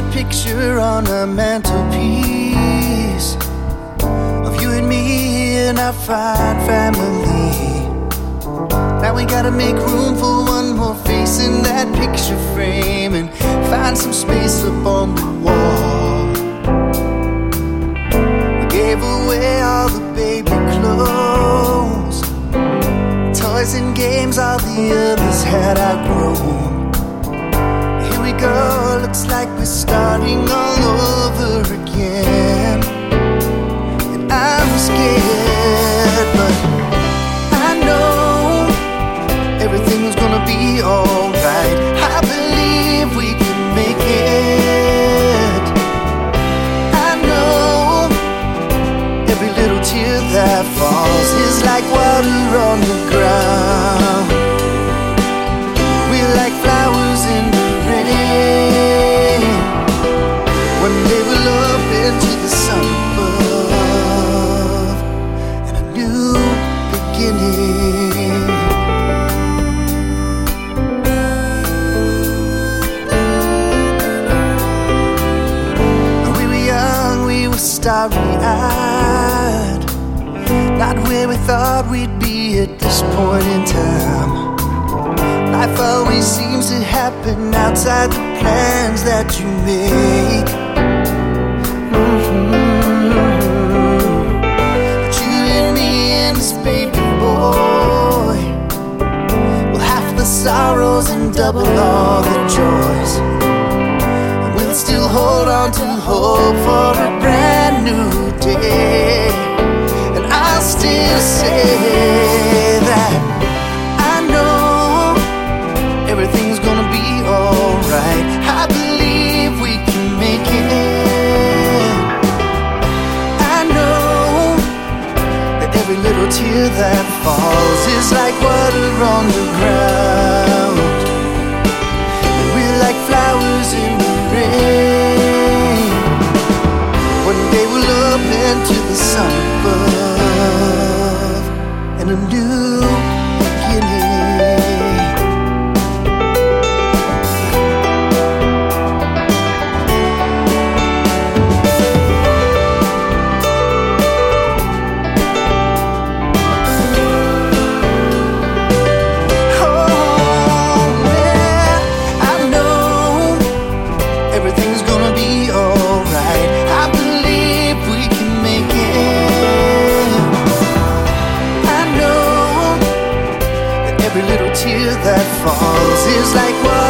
that picture on a mantelpiece of you and me and our fine family. Now we gotta make room for one more face in that picture frame and find some space up on the wall. We gave away all the baby clothes, toys and games all the others had outgrown. Here we go, looks like we're starting all over again. And I'm scared, but I know everything's gonna be alright. I believe we can make it. I know every little tear that falls is like water on the ground. We're like flowers in the rain. One day we'll up into the sun above and a new beginning. Starry-eyed, not where we thought we'd be at this point in time. Life always seems to happen outside the plans that you make. But you and me and this baby boy, well, half the sorrows and double all the joys. We'll still hold on to hope for a brand new day. And I'll still say that I know everything's gonna be alright. I believe we can make it. I know that every little tear that falls is like water on the ground. And we're like flowers in the rain. One day we'll up into the sun above and a new beginning. Oh yeah, I know everything's gonna be alright. I believe we can make it. I know that every little tear that falls is like water